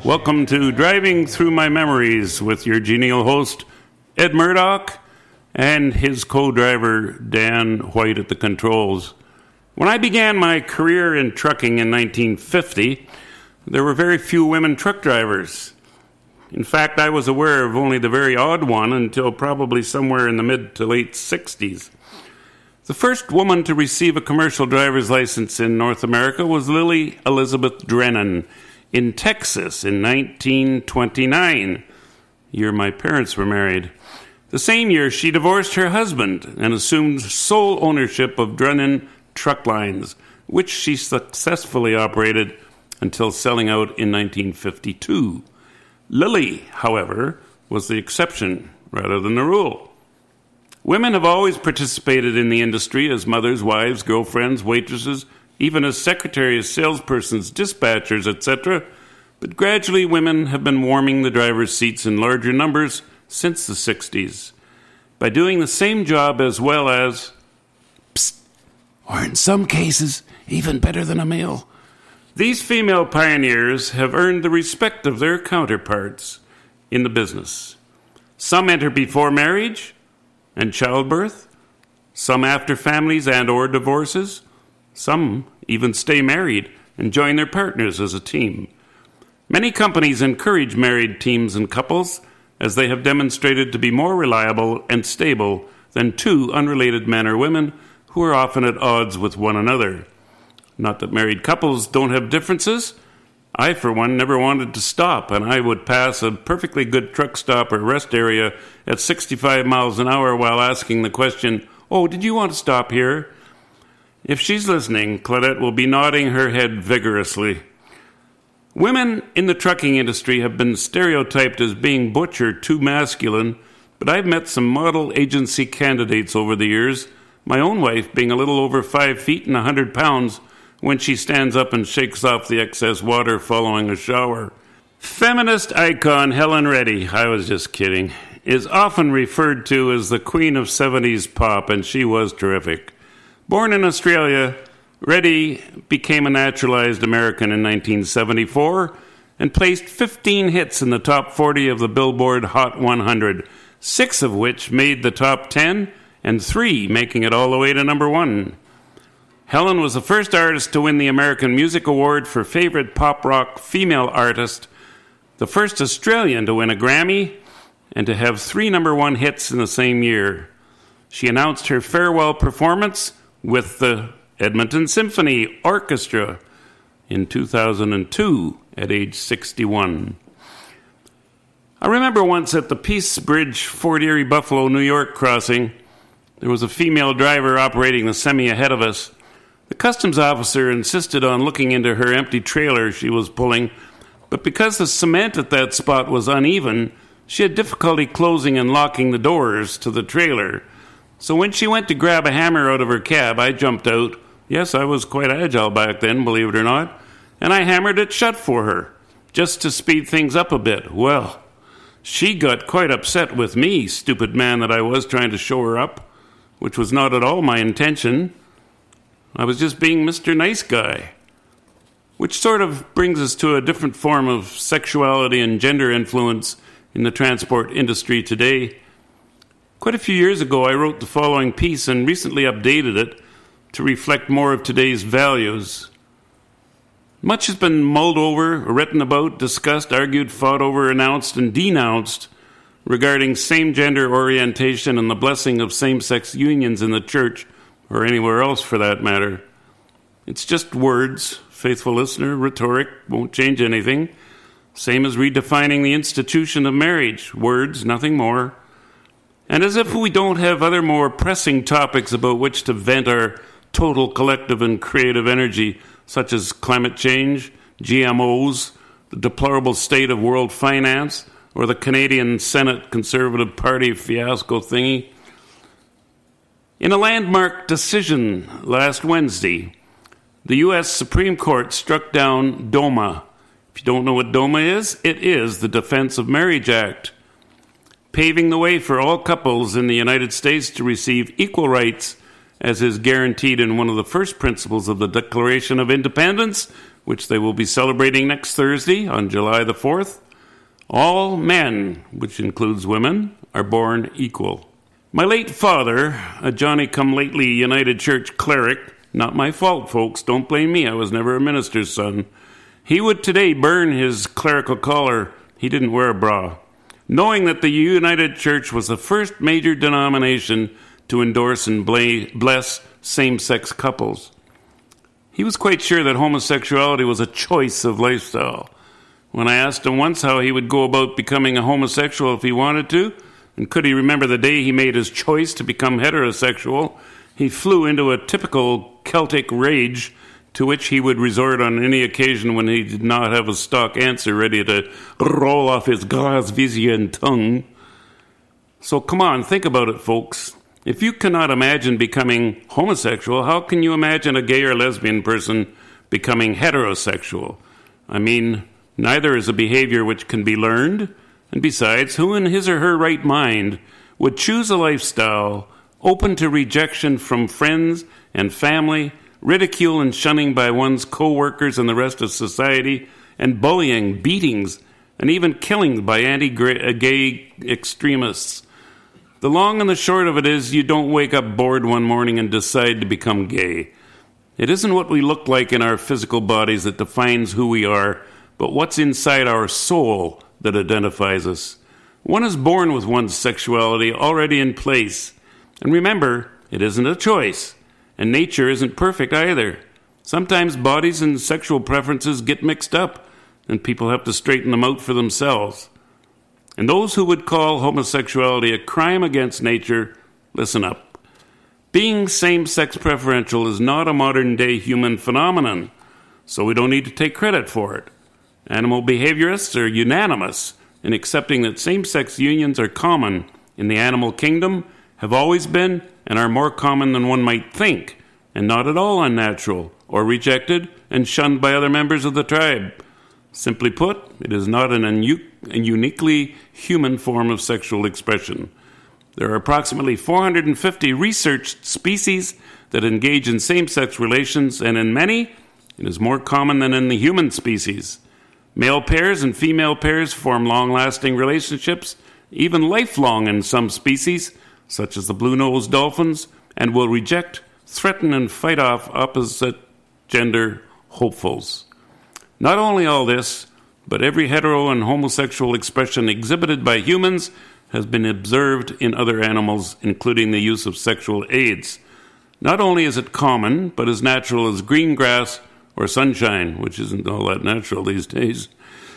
Welcome to Driving Through My Memories with your genial host, Ed Murdoch, and his co-driver, Dan White at the controls. When I began my career in trucking in 1950, there were very few women truck drivers. In fact, I was aware of only the very odd one until probably somewhere in the mid to late 60s. The first woman to receive a commercial driver's license in North America was Lily Elizabeth Drennan in Texas in 1929, year my parents were married. The same year, she divorced her husband and assumed sole ownership of Drennan Truck Lines, which she successfully operated until selling out in 1952. Lily, however, was the exception rather than the rule. Women have always participated in the industry as mothers, wives, girlfriends, waitresses, even as secretaries, salespersons, dispatchers, etc., but gradually women have been warming the driver's seats in larger numbers since the 60s by doing the same job as well as, or in some cases, even better than a male. These female pioneers have earned the respect of their counterparts in the business. Some enter before marriage and childbirth, some after families and or divorces, some even stay married and join their partners as a team. Many companies encourage married teams and couples as they have demonstrated to be more reliable and stable than two unrelated men or women who are often at odds with one another. Not that married couples don't have differences. I, for one, never wanted to stop, and I would pass a perfectly good truck stop or rest area at 65 miles an hour while asking the question, "Oh, did you want to stop here?" If she's listening, Claudette will be nodding her head vigorously. Women in the trucking industry have been stereotyped as being butch or too masculine, but I've met some model agency candidates over the years, my own wife being a little over 5 feet and 100 pounds when she stands up and shakes off the excess water following a shower. Feminist icon Helen Reddy, I was just kidding, is often referred to as the queen of 70s pop, and she was terrific. Born in Australia, Reddy became a naturalized American in 1974 and placed 15 hits in the top 40 of the Billboard Hot 100, 6 of which made the top 10 and 3 making it all the way to number 1. Helen was the first artist to win the American Music Award for Favorite Pop Rock Female Artist, the first Australian to win a Grammy, and to have 3 number 1 hits in the same year. She announced her farewell performance with the Edmonton Symphony Orchestra in 2002 at age 61. I remember once at the Peace Bridge, Fort Erie, Buffalo, New York crossing, there was a female driver operating the semi ahead of us. The customs officer insisted on looking into her empty trailer she was pulling, but because the cement at that spot was uneven, she had difficulty closing and locking the doors to the trailer. So when she went to grab a hammer out of her cab, I jumped out. Yes, I was quite agile back then, believe it or not, and I hammered it shut for her, just to speed things up a bit. Well, she got quite upset with me, stupid man that I was, trying to show her up, which was not at all my intention. I was just being Mr. Nice Guy. Which sort of brings us to a different form of sexuality and gender influence in the transport industry today. Quite a few years ago, I wrote the following piece and recently updated it to reflect more of today's values. Much has been mulled over, written about, discussed, argued, fought over, announced, and denounced regarding same-gender orientation and the blessing of same-sex unions in the church, or anywhere else for that matter. It's just words, faithful listener, rhetoric, won't change anything. Same as redefining the institution of marriage, words, nothing more. And as if we don't have other more pressing topics about which to vent our total collective and creative energy, such as climate change, GMOs, the deplorable state of world finance, or the Canadian Senate Conservative Party fiasco thingy. In a landmark decision last Wednesday, the U.S. Supreme Court struck down DOMA. If you don't know what DOMA is, it is the Defense of Marriage Act, paving the way for all couples in the United States to receive equal rights as is guaranteed in one of the first principles of the Declaration of Independence, which they will be celebrating next Thursday on July the 4th, all men, which includes women, are born equal. My late father, a Johnny-come-lately United Church cleric, not my fault, folks, don't blame me, I was never a minister's son, he would today burn his clerical collar. He didn't wear a bra, knowing that the United Church was the first major denomination to endorse and bless same-sex couples. He was quite sure that homosexuality was a choice of lifestyle. When I asked him once how he would go about becoming a homosexual if he wanted to, and could he remember the day he made his choice to become heterosexual, he flew into a typical Celtic rage to which he would resort on any occasion when he did not have a stock answer ready to roll off his Glaswegian tongue. So come on, think about it, folks. If you cannot imagine becoming homosexual, how can you imagine a gay or lesbian person becoming heterosexual? I mean, neither is a behavior which can be learned, and besides, who in his or her right mind would choose a lifestyle open to rejection from friends and family, ridicule and shunning by one's co-workers and the rest of society, and bullying, beatings, and even killing by anti-gay extremists? The long and the short of it is, you don't wake up bored one morning and decide to become gay. It isn't what we look like in our physical bodies that defines who we are, but what's inside our soul that identifies us. One is born with one's sexuality already in place. And remember, it isn't a choice. And nature isn't perfect either. Sometimes bodies and sexual preferences get mixed up, and people have to straighten them out for themselves. And those who would call homosexuality a crime against nature, listen up. Being same-sex preferential is not a modern-day human phenomenon, so we don't need to take credit for it. Animal behaviorists are unanimous in accepting that same-sex unions are common in the animal kingdom, have always been, and are more common than one might think, and not at all unnatural, or rejected and shunned by other members of the tribe. Simply put, it is not an uniquely human form of sexual expression. There are approximately 450 researched species that engage in same-sex relations, and in many, it is more common than in the human species. Male pairs and female pairs form long-lasting relationships, even lifelong in some species, such as the blue-nosed dolphins, and will reject, threaten, and fight off opposite gender hopefuls. Not only all this, but every hetero and homosexual expression exhibited by humans has been observed in other animals, including the use of sexual aids. Not only is it common, but as natural as green grass or sunshine, which isn't all that natural these days.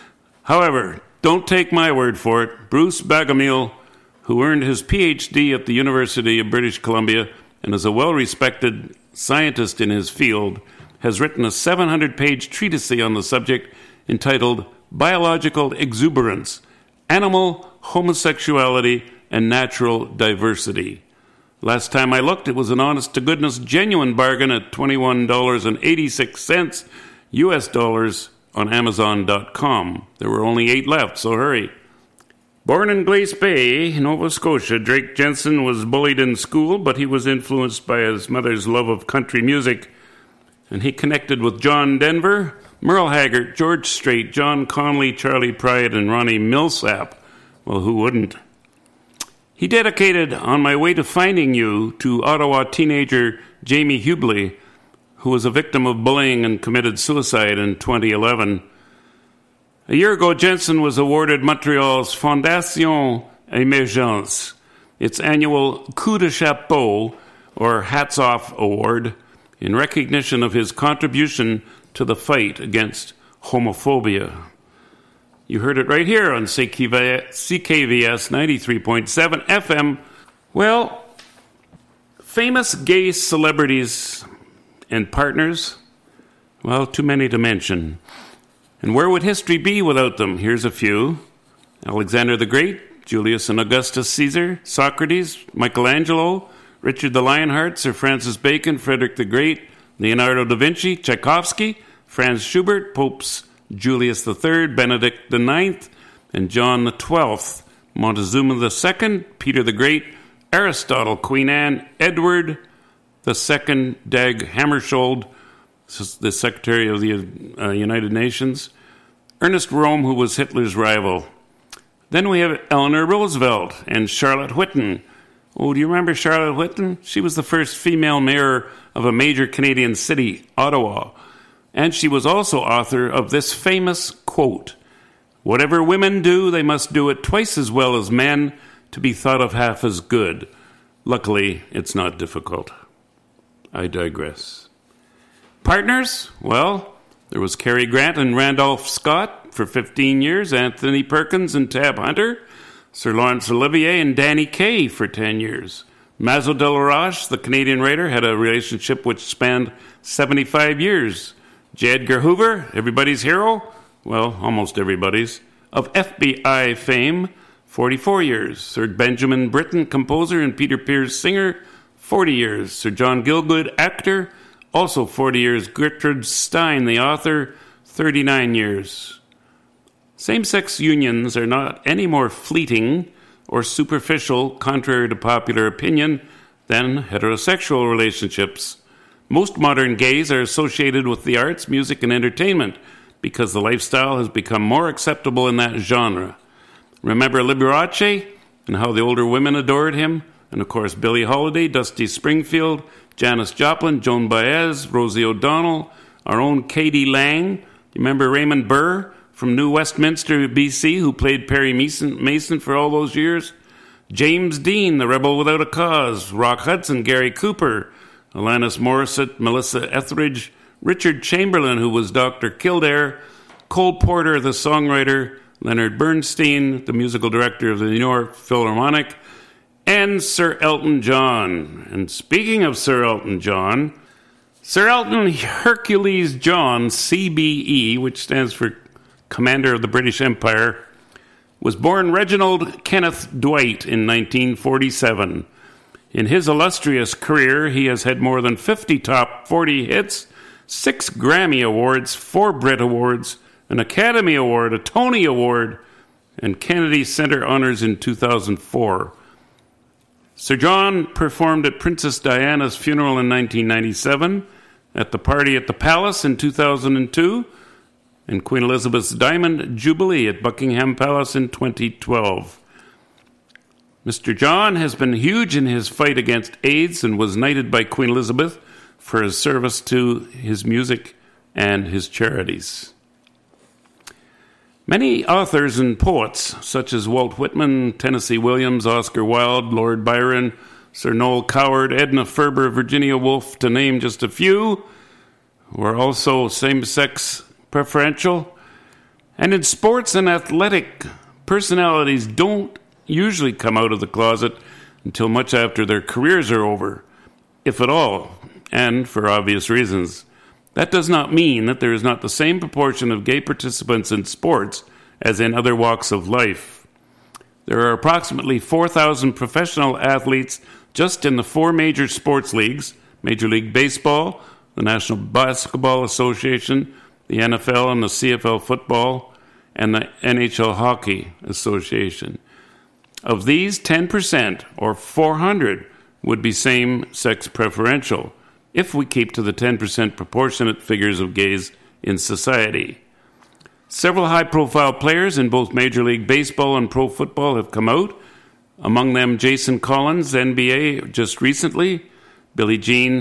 However, don't take my word for it. Bruce Bagamiel, who earned his PhD at the University of British Columbia and is a well-respected scientist in his field, has written a 700-page treatise on the subject entitled Biological Exuberance, Animal Homosexuality and Natural Diversity. Last time I looked, it was an honest-to-goodness genuine bargain at $21.86 US dollars on Amazon.com. There were only 8 left, so hurry. Born in Glace Bay, Nova Scotia, Drake Jensen was bullied in school, but he was influenced by his mother's love of country music, and he connected with John Denver, Merle Haggard, George Strait, John Conley, Charlie Pride, and Ronnie Millsap. Well, who wouldn't? He dedicated On My Way to Finding You to Ottawa teenager Jamie Hubley, who was a victim of bullying and committed suicide in 2011. A year ago, Jensen was awarded Montreal's Fondation Emergence, its annual Coup de Chapeau, or Hats Off Award, in recognition of his contribution to the fight against homophobia. You heard it right here on CKVS 93.7 FM. Well, famous gay celebrities and partners, well, too many to mention. And where would history be without them? Here's a few. Alexander the Great, Julius and Augustus Caesar, Socrates, Michelangelo, Richard the Lionheart, Sir Francis Bacon, Frederick the Great, Leonardo da Vinci, Tchaikovsky, Franz Schubert, Popes Julius III, Benedict IX, and John XII, Montezuma II, Peter the Great, Aristotle, Queen Anne, Edward II, Dag Hammarskjöld, the Secretary of the United Nations. Ernest Röhm, who was Hitler's rival. Then we have Eleanor Roosevelt and Charlotte Whitton. Oh, do you remember Charlotte Whitton? She was the first female mayor of a major Canadian city, Ottawa. And she was also author of this famous quote, "Whatever women do, they must do it twice as well as men to be thought of half as good." Luckily, it's not difficult. I digress. Partners? Well, there was Cary Grant and Randolph Scott for 15 years, Anthony Perkins and Tab Hunter, Sir Laurence Olivier and Danny Kaye for 10 years. Mazo de la Roche, the Canadian writer, had a relationship which spanned 75 years. J. Edgar Hoover, everybody's hero, well, almost everybody's, of FBI fame, 44 years. Sir Benjamin Britten, composer, and Peter Pears, singer, 40 years. Sir John Gielgud, actor, also 40 years. Gertrude Stein, the author, 39 years. Same-sex unions are not any more fleeting or superficial, contrary to popular opinion, than heterosexual relationships. Most modern gays are associated with the arts, music, and entertainment because the lifestyle has become more acceptable in that genre. Remember Liberace and how the older women adored him? And of course, Billie Holiday, Dusty Springfield, Janis Joplin, Joan Baez, Rosie O'Donnell, our own Katie Lang. You remember Raymond Burr from New Westminster, BC, who played Perry Mason for all those years? James Dean, the rebel without a cause, Rock Hudson, Gary Cooper, Alanis Morissette, Melissa Etheridge, Richard Chamberlain, who was Dr. Kildare, Cole Porter, the songwriter, Leonard Bernstein, the musical director of the New York Philharmonic, and Sir Elton John. And speaking of Sir Elton John, Sir Elton Hercules John, CBE, which stands for Commander of the British Empire, was born Reginald Kenneth Dwight in 1947. In his illustrious career, he has had more than 50 top 40 hits, 6 Grammy Awards, 4 Brit Awards, an Academy Award, a Tony Award, and Kennedy Center honors in 2004. Sir John performed at Princess Diana's funeral in 1997, at the party at the Palace in 2002, and Queen Elizabeth's Diamond Jubilee at Buckingham Palace in 2012. Mr. John has been huge in his fight against AIDS and was knighted by Queen Elizabeth for his service to his music and his charities. Many authors and poets, such as Walt Whitman, Tennessee Williams, Oscar Wilde, Lord Byron, Sir Noel Coward, Edna Ferber, Virginia Woolf, to name just a few, were also same-sex preferential. And in sports and athletic, personalities don't usually come out of the closet until much after their careers are over, if at all, and for obvious reasons. That does not mean that there is not the same proportion of gay participants in sports as in other walks of life. There are approximately 4,000 professional athletes just in the 4 major sports leagues: Major League Baseball, the National Basketball Association, the NFL and the CFL football, and the NHL Hockey Association. Of these, 10%, or 400, would be same-sex preferential, if we keep to the 10% proportionate figures of gays in society. Several high-profile players in both Major League Baseball and pro football have come out, among them Jason Collins, NBA, just recently, Billy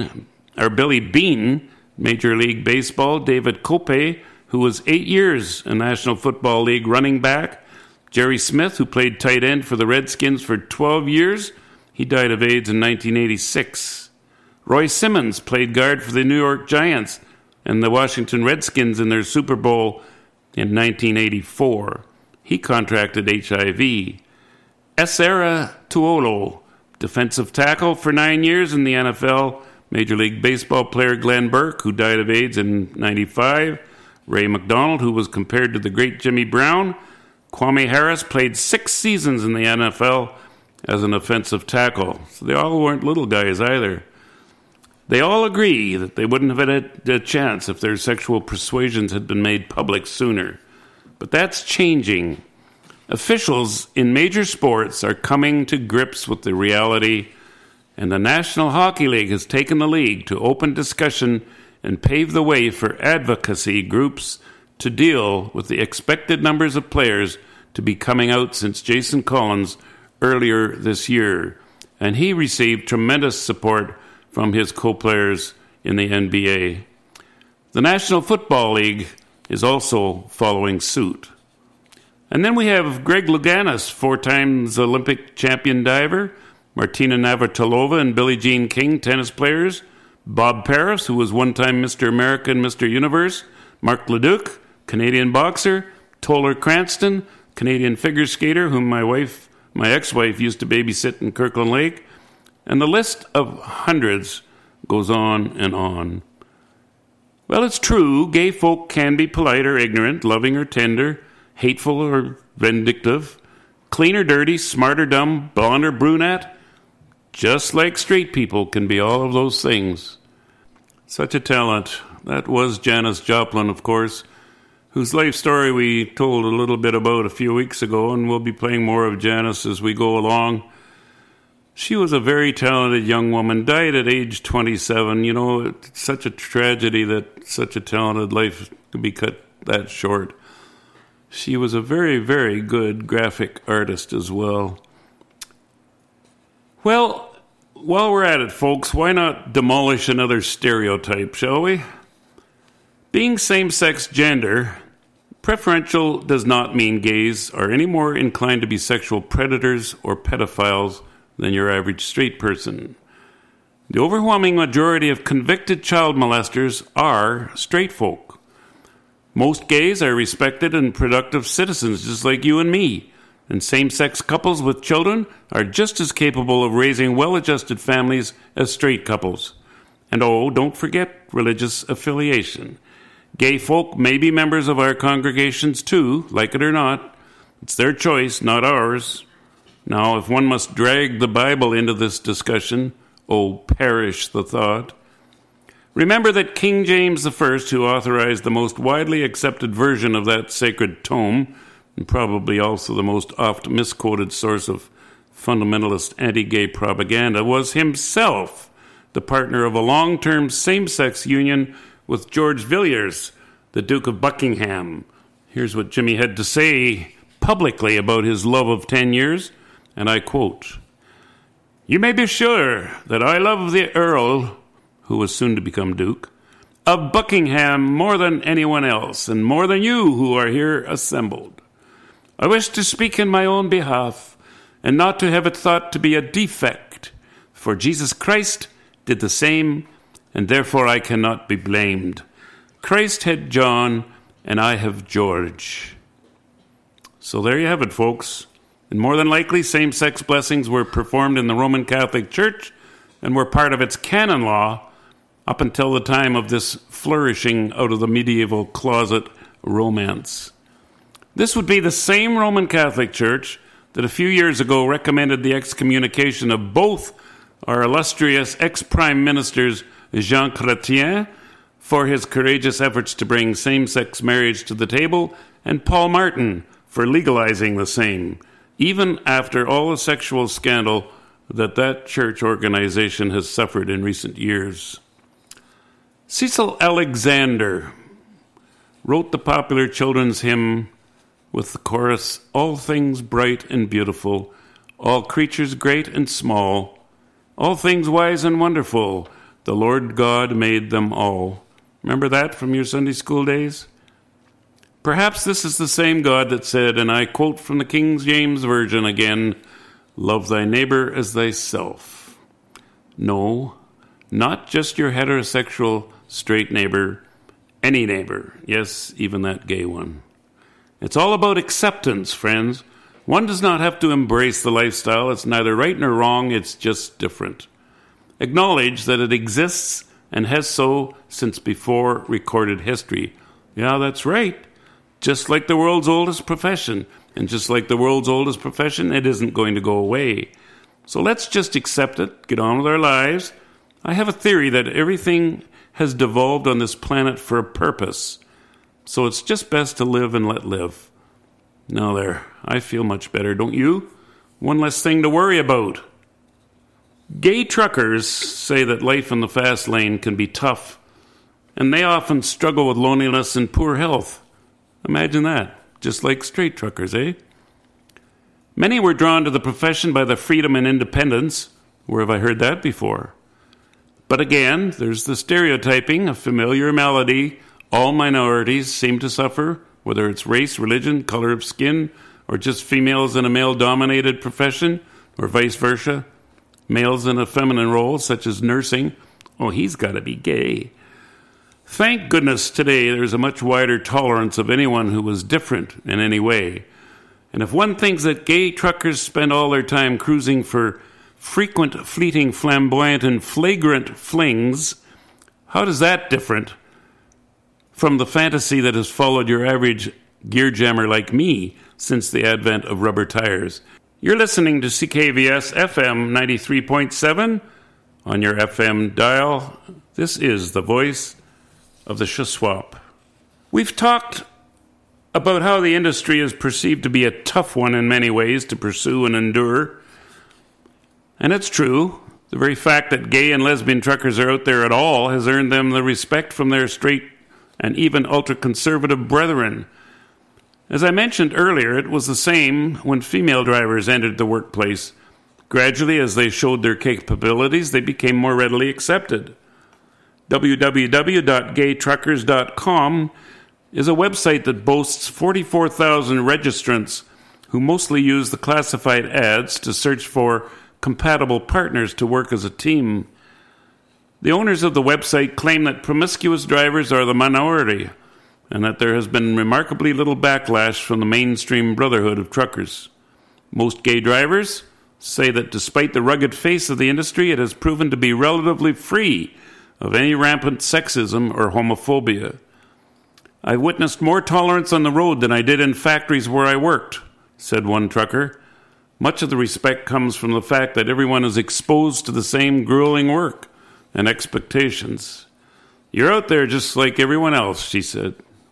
Beane, Major League Baseball, David Kope, who was 8 years a National Football League running back, Jerry Smith, who played tight end for the Redskins for 12 years. He died of AIDS in 1986. Roy Simmons played guard for the New York Giants and the Washington Redskins in their Super Bowl in 1984. He contracted HIV. Esera Tuolo, defensive tackle for 9 years in the NFL. Major League Baseball player Glenn Burke, who died of AIDS in 95. Ray McDonald, who was compared to the great Jimmy Brown. Kwame Harris played 6 seasons in the NFL as an offensive tackle. So they all weren't little guys either. They all agree that they wouldn't have had a chance if their sexual persuasions had been made public sooner. But that's changing. Officials in major sports are coming to grips with the reality, and the National Hockey League has taken the lead to open discussion and pave the way for advocacy groups to deal with the expected numbers of players to be coming out since Jason Collins earlier this year. And he received tremendous support from his co-players in the NBA. The National Football League is also following suit. And then we have Greg Louganis, 4 times Olympic champion diver, Martina Navratilova and Billie Jean King, tennis players, Bob Paris, who was one-time Mr. America and Mr. Universe, Marc Leduc, Canadian boxer, Toller Cranston, Canadian figure skater, whom my ex-wife used to babysit in Kirkland Lake, and the list of hundreds goes on and on. Well, it's true, gay folk can be polite or ignorant, loving or tender, hateful or vindictive, clean or dirty, smart or dumb, blonde or brunette. Just like straight people can be all of those things. Such a talent. That was Janis Joplin, of course, whose life story we told a little bit about a few weeks ago, and we'll be playing more of Janis as we go along. She was a very talented young woman, died at age 27. You know, it's such a tragedy that such a talented life could be cut that short. She was a very, very good graphic artist as well. Well, while we're at it, folks, why not demolish another stereotype, shall we? Being same-sex gender, preferential does not mean gays are any more inclined to be sexual predators or pedophiles than your average straight person. The overwhelming majority of convicted child molesters are straight folk. Most gays are respected and productive citizens, just like you and me. And same-sex couples with children are just as capable of raising well-adjusted families as straight couples. And oh, don't forget religious affiliation. Gay folk may be members of our congregations too, like it or not. It's their choice, not ours. Now, if one must drag the Bible into this discussion, oh, perish the thought. Remember that King James I, who authorized the most widely accepted version of that sacred tome, and probably also the most oft misquoted source of fundamentalist anti-gay propaganda, was himself the partner of a long-term same-sex union with George Villiers, the Duke of Buckingham. Here's what Jimmy had to say publicly about his love of 10 years, and I quote, "You may be sure that I love the Earl," who was soon to become Duke, "of Buckingham more than anyone else, and more than you who are here assembled. I wish to speak in my own behalf, and not to have it thought to be a defect, for Jesus Christ did the same, and therefore I cannot be blamed. Christ had John, and I have George." So there you have it, folks. And more than likely, same-sex blessings were performed in the Roman Catholic Church and were part of its canon law up until the time of this flourishing out of the medieval closet romance. This would be the same Roman Catholic Church that a few years ago recommended the excommunication of both our illustrious ex-prime ministers Jean Chrétien for his courageous efforts to bring same-sex marriage to the table, and Paul Martin for legalizing the same, even after all the sexual scandal that church organization has suffered in recent years. Cecil Alexander wrote the popular children's hymn with the chorus, "All things bright and beautiful, all creatures great and small, all things wise and wonderful, the Lord God made them all." Remember that from your Sunday school days? Perhaps this is the same God that said, and I quote from the King James Version again, "Love thy neighbor as thyself." No, not just your heterosexual straight neighbor, any neighbor, yes, even that gay one. It's all about acceptance, friends. One does not have to embrace the lifestyle. It's neither right nor wrong, it's just different. Acknowledge that it exists and has so since before recorded history. Yeah, that's right. Just like the world's oldest profession. And just like the world's oldest profession, it isn't going to go away. So let's just accept it, get on with our lives. I have a theory that everything has devolved on this planet for a purpose. So it's just best to live and let live. Now there, I feel much better, don't you? One less thing to worry about. Gay truckers say that life in the fast lane can be tough and they often struggle with loneliness and poor health. Imagine that, just like straight truckers, eh? Many were drawn to the profession by the freedom and independence. Where have I heard that before? But again, there's the stereotyping, a familiar malady all minorities seem to suffer, whether it's race, religion, color of skin, or just females in a male-dominated profession, or vice versa. Males in a feminine role, such as nursing. Oh, he's got to be gay. Thank goodness today there's a much wider tolerance of anyone who was different in any way. And if one thinks that gay truckers spend all their time cruising for frequent, fleeting, flamboyant, and flagrant flings, how does that different from the fantasy that has followed your average gear jammer like me since the advent of rubber tires? You're listening to CKVS FM 93.7 on your FM dial. This is the voice of the Shuswap. We've talked about how the industry is perceived to be a tough one in many ways to pursue and endure. And it's true. The very fact that gay and lesbian truckers are out there at all has earned them the respect from their straight and even ultra-conservative brethren. As I mentioned earlier, it was the same when female drivers entered the workplace. Gradually, as they showed their capabilities, they became more readily accepted. www.gaytruckers.com is a website that boasts 44,000 registrants who mostly use the classified ads to search for compatible partners to work as a team. The owners of the website claim that promiscuous drivers are the minority and that there has been remarkably little backlash from the mainstream brotherhood of truckers. Most gay drivers say that despite the rugged face of the industry, it has proven to be relatively free of any rampant sexism or homophobia. I've witnessed more tolerance on the road than I did in factories where I worked, said one trucker. Much of the respect comes from the fact that everyone is exposed to the same grueling work and expectations. You're out there just like everyone else, she said.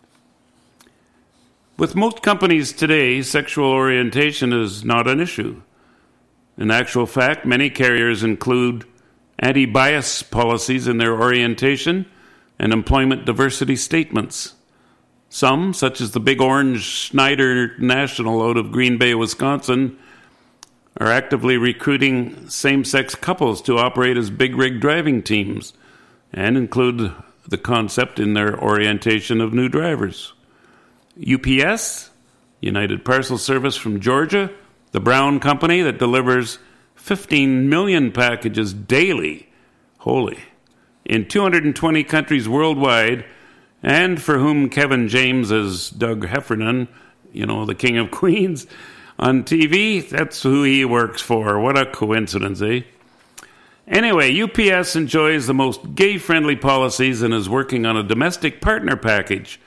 With most companies today, sexual orientation is not an issue. In actual fact, many carriers include anti-bias policies in their orientation and employment diversity statements. Some, such as the Big Orange Schneider National out of Green Bay, Wisconsin, are actively recruiting same-sex couples to operate as big rig driving teams and include the concept in their orientation of new drivers. UPS, United Parcel Service from Georgia, the Brown Company that delivers 15 million packages daily, in 220 countries worldwide, and for whom Kevin James is Doug Heffernan, the King of Queens, on TV, that's who he works for. What a coincidence, eh? Anyway, UPS enjoys the most gay-friendly policies and is working on a domestic partner package.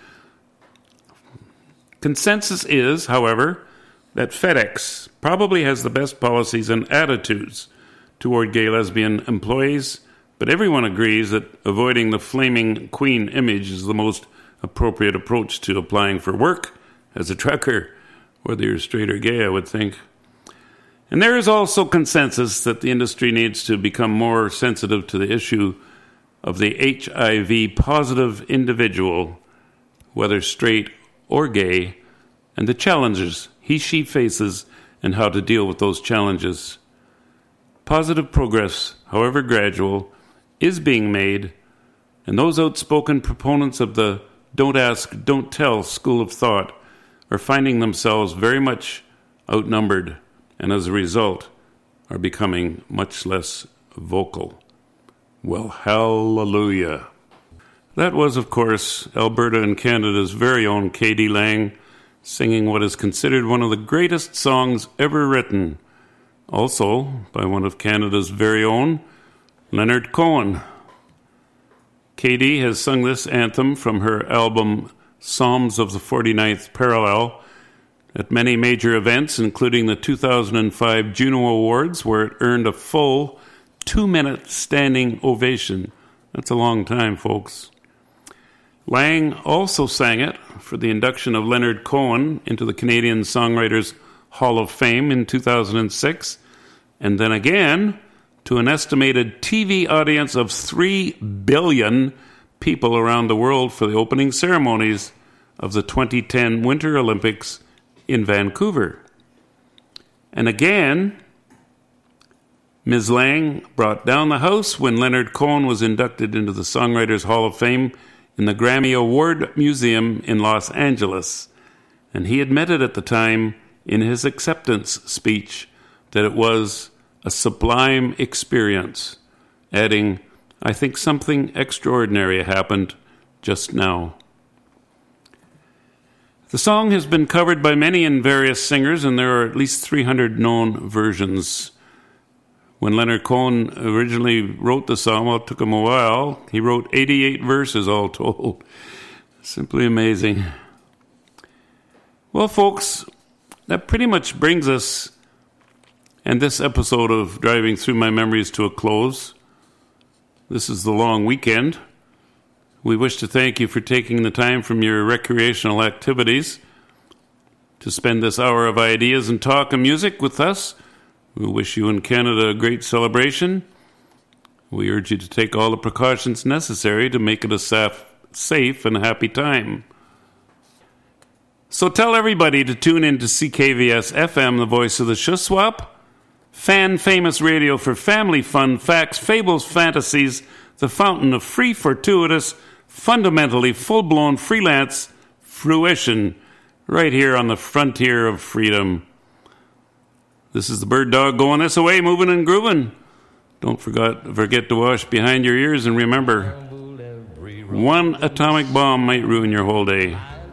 Consensus is, however, that FedEx probably has the best policies and attitudes toward gay-lesbian employees, but everyone agrees that avoiding the flaming queen image is the most appropriate approach to applying for work as a trucker, whether you're straight or gay, I would think. And there is also consensus that the industry needs to become more sensitive to the issue of the HIV-positive individual, whether straight or gay, and the challenges he/she faces and how to deal with those challenges. Positive progress, however gradual, is being made, and those outspoken proponents of the don't ask, don't tell school of thought are finding themselves very much outnumbered, and as a result are becoming much less vocal. Well, hallelujah. That was, of course, Alberta and Canada's very own K.D. Lang singing what is considered one of the greatest songs ever written, also by one of Canada's very own, Leonard Cohen. K.D. has sung this anthem from her album Psalms of the 49th Parallel at many major events, including the 2005 Juno Awards, where it earned a full 2-minute standing ovation. That's a long time, folks. Lang also sang it for the induction of Leonard Cohen into the Canadian Songwriters Hall of Fame in 2006, and then again to an estimated TV audience of 3 billion people around the world for the opening ceremonies of the 2010 Winter Olympics in Vancouver. And again, Ms. Lang brought down the house when Leonard Cohen was inducted into the Songwriters Hall of Fame in the Grammy Award Museum in Los Angeles. And he admitted at the time in his acceptance speech that it was a sublime experience, adding, "I think something extraordinary happened just now." The song has been covered by many and various singers, and there are at least 300 known versions. When Leonard Cohen originally wrote the song, well, it took him a while. He wrote 88 verses all told. Simply amazing. Well, folks, that pretty much brings us and this episode of Driving Through My Memories to a close. This is the long weekend. We wish to thank you for taking the time from your recreational activities to spend this hour of ideas and talk and music with us. We wish you in Canada a great celebration. We urge you to take all the precautions necessary to make it a safe and happy time. So tell everybody to tune in to CKVS FM, the voice of the Shuswap, fan-famous radio for family fun, facts, fables, fantasies, the fountain of free, fortuitous, fundamentally full-blown freelance fruition, right here on the frontier of freedom. This is the Bird Dog going this away, moving and grooving. Don't forget to wash behind your ears, and remember, one atomic bomb might ruin your whole day.